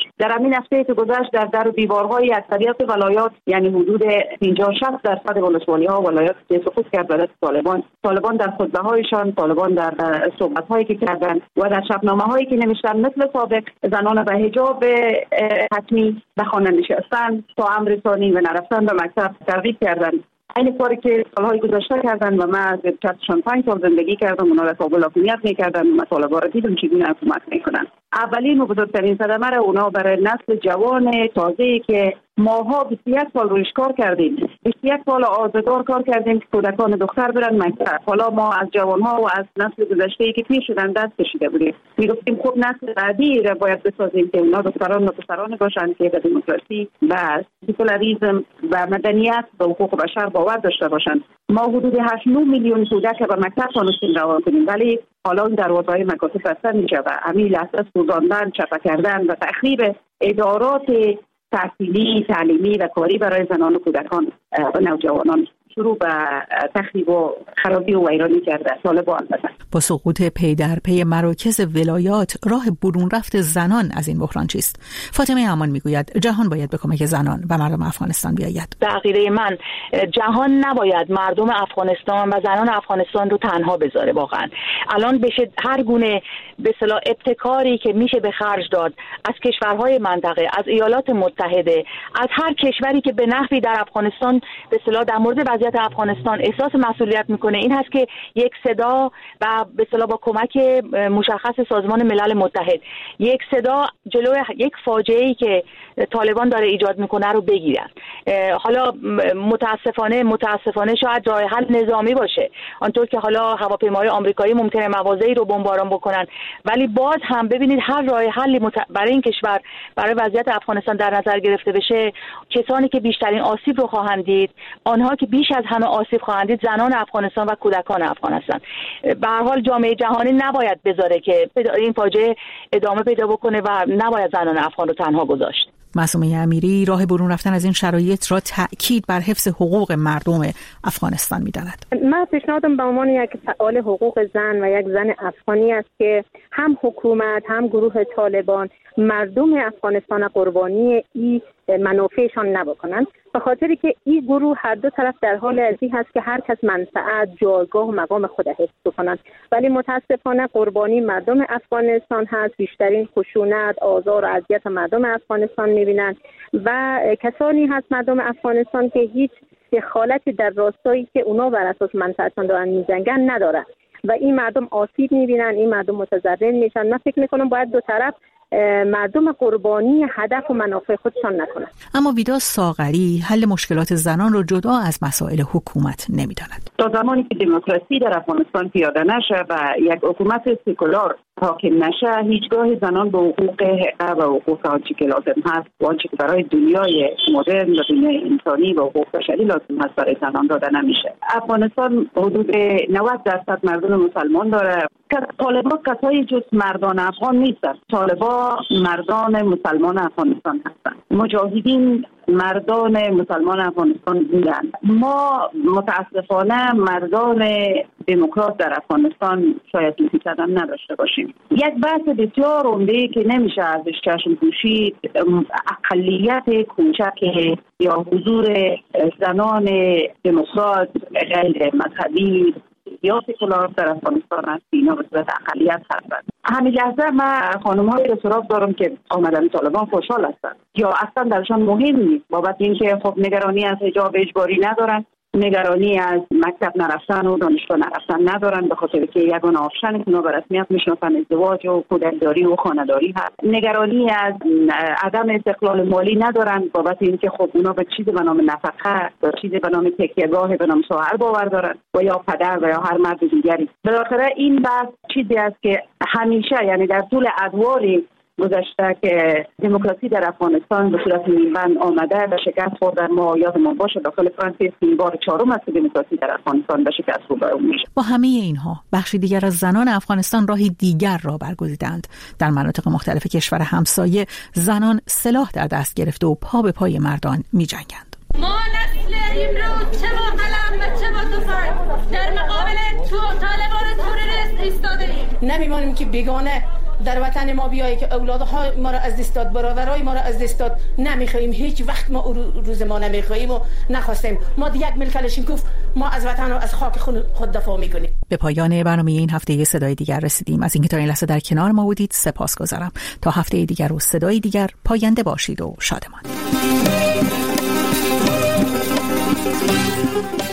که گذشت در در و دیوارهای اکثریت ولایات، یعنی حدود 50-60% ولسوالی‌ها و ولایات که سقوط کرد به دست طالبان در خطبه‌هایشان، طالبان در صحبت‌هایی که کردند و در شبنامه‌هایی که نوشتن مثل سابق زنان به حجاب حتمی به خانه نشستن تا امر ثانی و نرفتن به مکتب ترغیب کردند. این کاری که سالهای گذشته کردن و من از 45 سال زندگی کردم، اونا در کابل حکومت میکردن و مطالبه را دیدم چگونه حکومت میکنن. اولین و بزرگترین صدمه را اونا برای نسل جوان تازه‌ای که ماها 21 سال رویش کار کردیم، 21 سال آزادار کار کردیم که کودکان دختر برن مکتب. حالا ما از جوانها و از نسل گذشته‌ای که پیر شدن دست کشیده بودیم، میگفتیم خب نسل بعدی را باید بسازیم که اونا دختران و پسران باشن که به دموکراسی و سکولاریسم و مدنیت و حقوق بشر باور داشته باشن. ما حدود 8-9 میلیون کودک به مکتب تونستیم روان کنیم، ولی حالا این دروازه‌های مکاتب بسته میشه و همین لحظه سوزاندن، چپه کردن و تخریب ادارات تحصیلی، تعلیمی و کاری برای زنان و کودکان و نوجوانان شروع به تخریب و خرابی و ویرانی کرده طالبان. با سقوط پی در پی مراکز ولایات، راه برون رفت زنان از این بحران چیست؟ فاطمه امان میگوید جهان باید به کمک زنان و مردم افغانستان بیاید. به عقیده من جهان نباید مردم افغانستان و زنان افغانستان رو تنها بذاره. واقعا الان بشه هر گونه به اصطلاح ابتکاری که میشه به خرج داد از کشورهای منطقه، از ایالات متحده، از هر کشوری که به نحوی در افغانستان به اصطلاح در مورد وضعیت افغانستان احساس مسئولیت میکنه، این هست که یک صدا و به اصطلاح با کمک مشخص سازمان ملل متحد یک صدا جلوی یک فاجعه‌ای که طالبان داره ایجاد میکنه رو بگیرن. حالا متاسفانه شاید راه حل نظامی باشه، آنطور که حالا هواپیماهای آمریکایی ممکنه مواضعی رو بمباران بکنن، ولی باز هم ببینید هر راه حلی برای این کشور، برای وضعیت افغانستان در نظر گرفته بشه، کسانی که بیشترین آسیب رو خواهند دید، آنها که بیش از همه آسیب خواهند دید زنان افغانستان و کودکان افغان هستند. به هر حال جامعه جهانی نباید بذاره که این فاجعه ادامه پیدا بکنه و نباید زنان افغان رو تنها گذاشت. معصومه امیری راه برون رفتن از این شرایط را تأکید بر حفظ حقوق مردم افغانستان می‌داند. من پیشنهادم به عنوان یک فعال حقوق زن و یک زن افغانی است که هم حکومت هم گروه طالبان مردم افغانستان قربانی این منافعشان نبکنند، به خاطری که این گروه هر دو طرف در حال ازی هست که هر کس منفعت، جایگاه و مقام خود حفظ کنند، ولی متاسفانه قربانی مردم افغانستان هست. بیشترین خشونت، آزار و اذیت مردم افغانستان می‌بینند و کسانی هست مردم افغانستان که هیچ دخالتی در راستایی که اونا بر اساس منفعتشان دارن می‌جنگن ندارن و این مردم آسیب می‌بینن، این مردم متضرر میشن. من فکر می‌کنم باید دو طرف مردم قربانی هدف و منافع خودشان نکنند. اما ویدا ساغری حل مشکلات زنان را جدا از مسائل حکومت نمی‌داند. تا زمانی که دموکراسی در افغانستان پیاده نشه و یک حکومت سکولار حاکم نشه، هیچگاه زنان به حقوق و حقوق آنچه که لازم هست و آنچه که برای دنیای مدرن و دنیای انسانی و حقوق بشری لازم هست برای زنان داده نمیشه. افغانستان حدود 90% مردم مسلمان داره. طالبان کسایی جز مردان افغان نیستند. طالبان مردان مسلمان افغانستان هستند. مجاهدین مردان مسلمان افغانستان بودند. ما متاسفانه مردان دموکرات در افغانستان شاید دوستی کردن نداشته باشیم. یک بحث بسیار عمده که نمیشه ازش چشم پوشید اقلیت کوچک یا حضور زنان دموکرات غیر مذهبی یا سکولار در افغانستان هست. اینا به صورت اقلیت هستند. همین لحظه من خانم‌های رو سراغ دارم که آمدن طالبان خوشحال هستند یا اصلا درشان مهم نیست بابت اینکه خب نگرانی از حجاب اجباری ندارن نگرانی از مکتب نرفتن و دانشگاه نرفتن ندارن، به خاطر که یگانه آپشنی که اونا به رسمیت میشناسن ازدواج و کودکداری و خانه‌داری هست. نگرانی از عدم استقلال مالی ندارن بابت اینکه خب اونا به چیزی به نام نفقه، به چیزی به نام تکیهگاه، به نام شوهر باور دارن و یا پدر و یا هر مرد دیگری. بالاخره این بحث چیزی است که همیشه، یعنی در طول ادواری گذشته که دموکراسی در افغانستان به صورت نیمبند آمده و شکست خورده. ما یادمون باشه داخل فرانسه این بار 4م است که دموکراسی در افغانستان به شکست روبرو میشه. با همه اینها بخشی دیگر از زنان افغانستان راهی دیگر را برگزیدند. در مناطق مختلف کشور همسایه زنان سلاح در دست گرفته و پا به پای مردان می‌جنگند. ما نسل امروز چه با قلم و چه با تفنگ در مقابل طالبان تروریست ایستاده‌ایم. نمی‌مانیم که بیگانه در وطن ما بیایی که اولادها ما را از دست داد، برادرای ما را از دست داد. نمیخوایم، هیچ وقت ما روز ما نمیخوایم و نخواستیم. ما یک ملت کلاشینکوف، ما از وطن و از خاک خود دفاع میکنیم. به پایان برنامه این هفته یه صدای دیگر رسیدیم. از اینکه تا این لحظه در کنار ما بودید سپاسگزارم. تا هفته دیگر و صدای دیگر، پاینده باشید و شادمان.